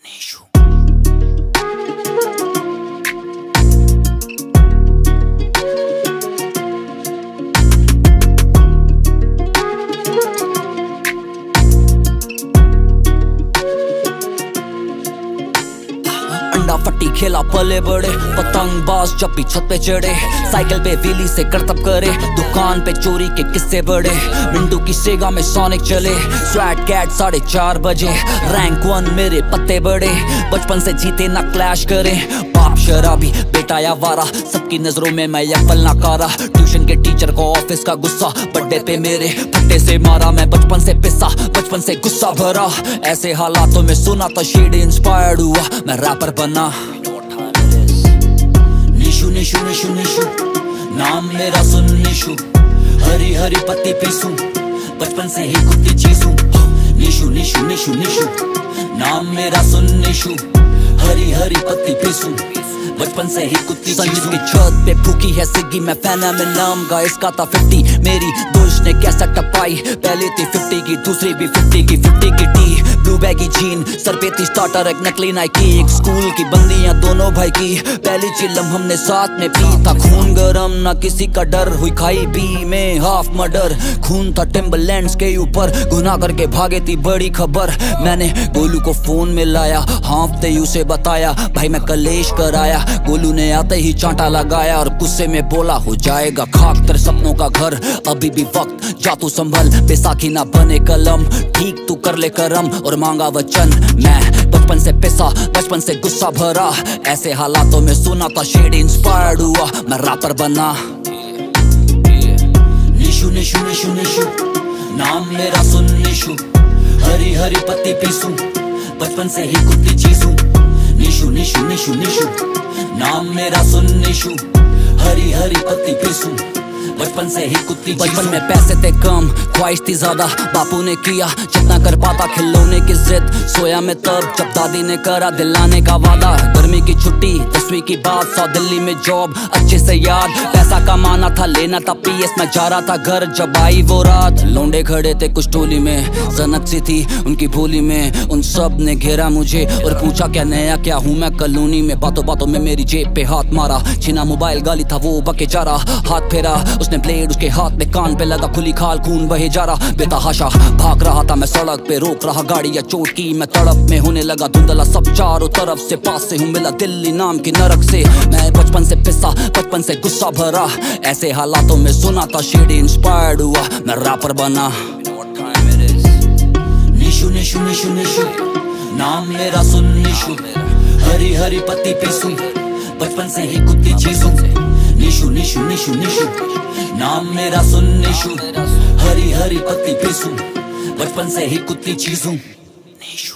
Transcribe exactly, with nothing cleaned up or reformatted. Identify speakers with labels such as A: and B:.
A: Nishu. अंडा फट्टी खेला पले बड़े, पतंग बाज जब भी छत पे चढ़े, साइकिल पे व्हीली से करतब करे, दुकान पे चोरी के किस्से बड़े, मिंटू की सेगा में सोनिक चले, स्वैट कैट साढ़े चार बजे, रैंक वन मेरे पत्ते बड़े, बचपन से जीते ना क्लैश करे, बाप शराबी बेटा या वारा, सबकी नजरों में मैं यकल नाकारा, ट्यूशन के टीचर को ऑफिस का गुस्सा, बर्थडे पे मेरे फट्टे से मारा, मैं बचपन से पिसा, बचपन से गुस्सा भरा, ऐसे हालातों में सुना था शेड इंस्पायर्ड हुआ, मैं रैपर बना। निशु निशु निशु निशु नाम मेरा सुन निशु, हरी हरी पत्ती पीसू, बचपन से ही कुत्ती चीजू, निशु निशु निशु निशु नाम मेरा सुन निशु, हरी हरी पत्ती पीसू, बचपन से ही कुत्ती चीजू। की छत पे फूकी है सिग्गी, मैं फैन है मैं नाम का इसका था फिफ्टी, मेरी दोस्त ने कैसा टपाई, पहले थी फिफ्टी की दूसरी भी फिफ्टी की, फिफ्टी की टी ब्लू बैगी जीन, सर पे थी स्टार्टर एक नकली नाइकी, एक स्कूल की बंदियां दोनों भाई की, पहली चिल्लम हमने साथ में पी, था खून गरम ना किसी का डर, हुई खाई बी में हाफ मर्डर, खून था टिम्बरलैंड्स के ऊपर, गुनाह करके भागे थी बड़ी खबर, मैंने गोलू को फोन में लाया, हाँफते उसे बताया भाई मैं कलेश कराया, गोलू ने आते ही चांटा लगाया और गुस्से में बोला हो जाएगा खाक तेरे सपनों का घर, अभी भी वक्त जा तू संभल, बैसाखी ना बने कलम, ठीक तू कर ले करम और मांगा वचन, मैं बचपन से पिसा, बचपन से गुस्सा भरा, ऐसे हालातों में सुना था शेड इंस्पायर्ड हुआ, मैं रैपर बना। निशु निशु निशु निशु नाम मेरा सुन निशु, हरी हरी पत्ती पीसू, बचपन से ही कुत्ती चीजू, निशु निशु निशु निशु नाम मेरा सुन निशु, हरी हरी पत्ती पीसू, बचपन से ही कुत्ती। बचपन में पैसे थे कम, ख्वाहिश थी ज्यादा, बापू ने किया जितना कर पाता, खिलौने की जिद, सोया मैं तब जब दादी ने करा दिलाने का वादा, गर्मी की छुट्टी दसवीं की बात, सौ दिल्ली में जॉब अच्छे से याद, पैसा कमाना था लेना था पीएस, मैं जा रहा था घर जब आई वो रात, लौंडे खड़े थे कुछ टोली में, सनक सी थी उनकी भोली में, उन सब ने घेरा मुझे और पूछा क्या नया क्या हूँ मैं कॉलोनी में, बातों बातों में मेरी जेब पे हाथ मारा, छीना मोबाइल गाली था वो बके जा रहा, हाथ फेरा उसने ब्लेड उसके हाथ में, कान पे लगा खुली खाल खून बहे जा रहा, बेतहाशा भाग रहा था मैं सड़क पे, रोक रहा गाड़ी या चोट की मैं तड़प में, होने लगा धुंधला सब चारों तरफ से, पास से हूँ मिला दिल्ली नाम की नरक से, मैं बचपन से पिसा, बचपन से गुस्सा भरा, ऐसे हालातों में सुना था शेड इंस्पायर्ड हुआ, मैं रैपर बना। निशु निशु निशु निशु नाम मेरा सुन निशु, हरी हरी पत्ती पीसू, बचपन से ही कुत्ती चीजू, निशु निशु निशु निशु नाम मेरा सुन निशु, हरी हरी पत्ती पीसू, बचपन से ही कुत्ती चीजू, निशु।